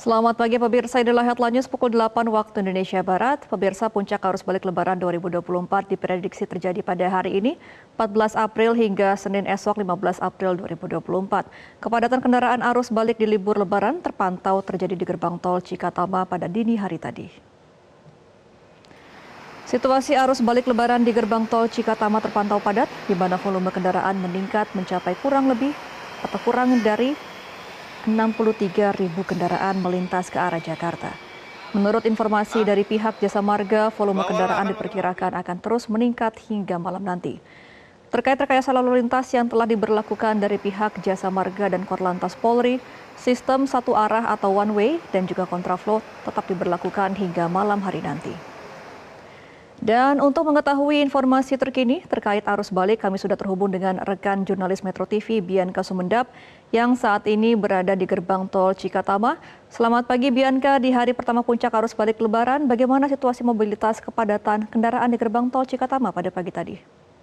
Selamat pagi pemirsa, inilah headline news pukul 8 waktu Indonesia Barat. Pemirsa, puncak arus balik Lebaran 2024 diprediksi terjadi pada hari ini, 14 April hingga Senin esok 15 April 2024. Kepadatan kendaraan arus balik di libur Lebaran terpantau terjadi di gerbang tol Cikatama pada dini hari tadi. Situasi arus balik Lebaran di gerbang tol Cikatama terpantau padat, di mana volume kendaraan meningkat mencapai kurang dari 63.000 kendaraan melintas ke arah Jakarta. Menurut informasi dari pihak Jasa Marga, volume kendaraan diperkirakan akan terus meningkat hingga malam nanti. Terkait rekayasa lalu lintas yang telah diberlakukan dari pihak Jasa Marga dan Korlantas Polri, sistem satu arah atau one way dan juga kontraflow tetap diberlakukan hingga malam hari nanti. Dan untuk mengetahui informasi terkini terkait arus balik, kami sudah terhubung dengan rekan jurnalis Metro TV Bianca Sumendap yang saat ini berada di gerbang tol Cikatama. Selamat pagi Bianca, di hari pertama puncak arus balik Lebaran, bagaimana situasi mobilitas kepadatan kendaraan di gerbang tol Cikatama pada pagi tadi?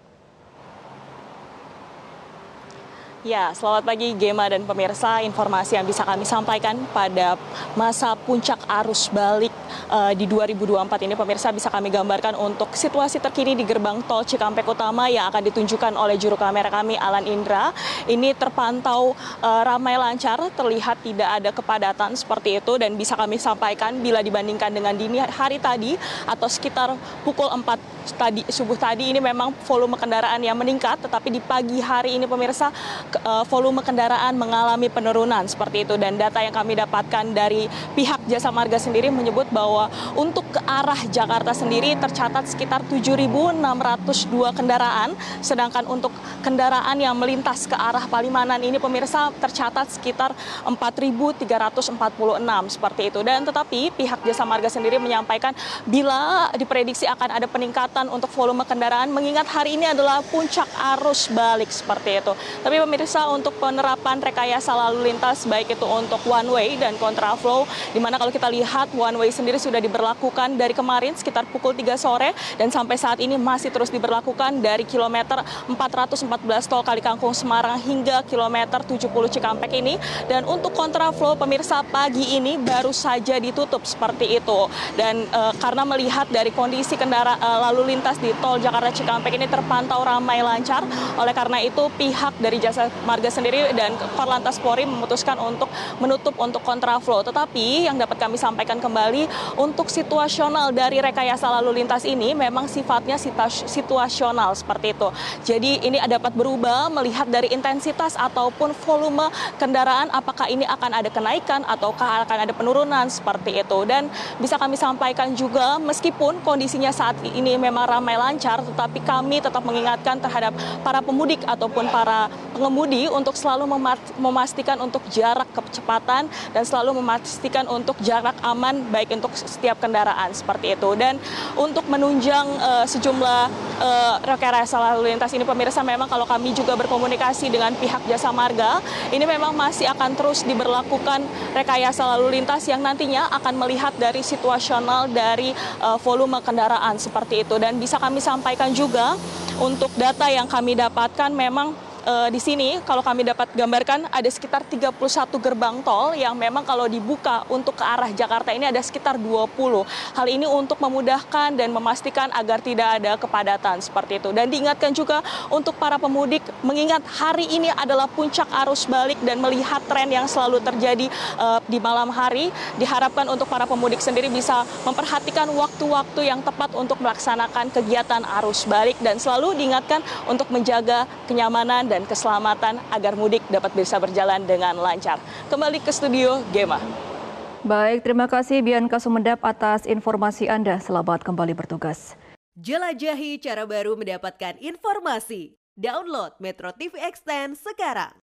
Ya, selamat pagi Gema dan pemirsa. Informasi yang bisa kami sampaikan pada masa puncak arus balik di 2024 ini, pemirsa, bisa kami gambarkan untuk situasi terkini di gerbang tol Cikampek Utama yang akan ditunjukkan oleh juru kamera kami Alan Indra. Ini terpantau ramai lancar, terlihat tidak ada kepadatan seperti itu, dan bisa kami sampaikan bila dibandingkan dengan dini hari tadi atau sekitar pukul 4 subuh tadi, ini memang volume kendaraan yang meningkat, tetapi di pagi hari ini pemirsa volume kendaraan mengalami penurunan seperti itu. Dan data yang kami dapatkan dari pihak Jasa Marga sendiri menyebut bahwa untuk ke arah Jakarta sendiri tercatat sekitar 7.602 kendaraan, sedangkan untuk kendaraan yang melintas ke arah Palimanan ini pemirsa tercatat sekitar 4.346 seperti itu. Dan tetapi pihak Jasa Marga sendiri menyampaikan bila diprediksi akan ada peningkatan untuk volume kendaraan mengingat hari ini adalah puncak arus balik seperti itu. Tapi pemirsa, untuk penerapan rekayasa lalu lintas baik itu untuk one way dan kontraflow, di mana kalau kita lihat one way sendiri sudah diberlakukan dari kemarin sekitar pukul 3 sore dan sampai saat ini masih terus diberlakukan dari kilometer 414 tol Kalikangkung Semarang hingga kilometer 70 Cikampek ini. Dan untuk kontraflow pemirsa, pagi ini baru saja ditutup seperti itu. Dan karena melihat dari kondisi lalu lintas di tol Jakarta Cikampek ini terpantau ramai lancar, oleh karena itu pihak dari Jasa Marga sendiri dan Korlantas Polri memutuskan untuk menutup untuk kontraflow. Tetapi yang dapat kami sampaikan kembali, untuk situasional dari rekayasa lalu lintas ini memang sifatnya situasional seperti itu. Jadi ini dapat berubah melihat dari intensitas ataupun volume kendaraan, apakah ini akan ada kenaikan ataukah akan ada penurunan seperti itu. Dan bisa kami sampaikan juga, meskipun kondisinya saat ini memang ramai lancar, tetapi kami tetap mengingatkan terhadap para pemudik ataupun para pengemudi untuk selalu memastikan untuk jarak kecepatan dan selalu memastikan untuk jarak aman baik untuk setiap kendaraan seperti itu. Dan untuk menunjang sejumlah rekayasa lalu lintas ini pemirsa, memang kalau kami juga berkomunikasi dengan pihak Jasa Marga, ini memang masih akan terus diberlakukan rekayasa lalu lintas yang nantinya akan melihat dari situasional dari volume kendaraan seperti itu. Dan bisa kami sampaikan juga untuk data yang kami dapatkan, memang di sini kalau kami dapat gambarkan ada sekitar 31 gerbang tol yang memang kalau dibuka untuk ke arah Jakarta ini ada sekitar 20. Hal ini untuk memudahkan dan memastikan agar tidak ada kepadatan seperti itu. Dan diingatkan juga untuk para pemudik, mengingat hari ini adalah puncak arus balik dan melihat tren yang selalu terjadi di malam hari, diharapkan untuk para pemudik sendiri bisa memperhatikan waktu-waktu yang tepat untuk melaksanakan kegiatan arus balik dan selalu diingatkan untuk menjaga kenyamanan dan keselamatan agar mudik dapat bisa berjalan dengan lancar. Kembali ke studio, Gema. Baik, terima kasih Bianca Sumendap atas informasi Anda. Selamat kembali bertugas. Jelajahi cara baru mendapatkan informasi. Download Metro TV Extend sekarang.